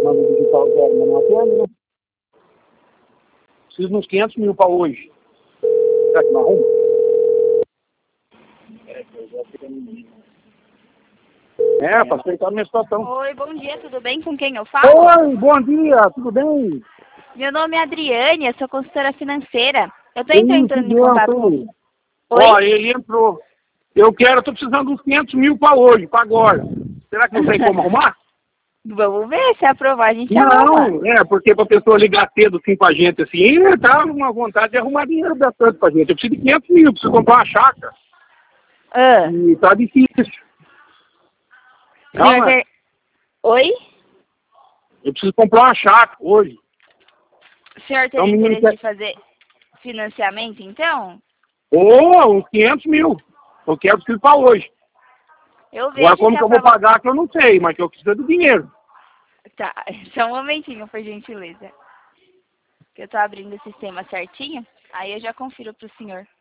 chamando digital zero, mas não atende, né? Preciso de uns 500 mil para hoje. Será que não arruma? Para aceitar a minha situação. Oi, bom dia, tudo bem? Com quem eu falo? Oi, bom dia, tudo bem? Meu nome é Adriane, eu sou consultora financeira. Eu tô Ih, entrando que em contato com... benção. Oi? Ó, ele entrou. Tô precisando de uns 500 mil para hoje, para agora. Será que não tem como arrumar? Vamos ver, se aprovar a gente arruma. Não, porque pra pessoa ligar cedo assim pra gente assim, tá uma vontade de arrumar dinheiro bastante pra gente. Eu preciso de 500 mil, preciso comprar uma chácara. Ah, E tá difícil. senhor Não, quer... Oi? eu preciso comprar uma chácara hoje. O senhor Então, tem o menino interesse quer... de fazer financiamento, então? uns 500 mil. Eu preciso pra hoje. Eu Agora, vejo como se que eu vou aprova... pagar, que eu não sei, mas que eu preciso de dinheiro. Tá, só um momentinho, por gentileza. Que eu tô abrindo o sistema certinho, aí eu já confiro pro senhor.